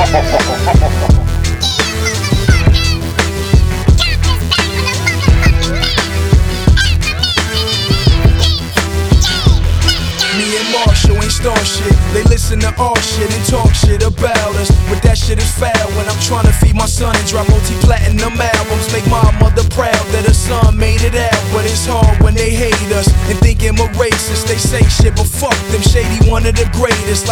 Me and Marshall ain't star shit. They listen to our shit and talk shit about us, but that shit is foul. When I'm trying to feed my son and drop multi-platinum albums, make my mother proud that her son made it out. But it's hard when they hate us and think I'm a racist. They say shit, but fuck them. Shady, one of the greatest.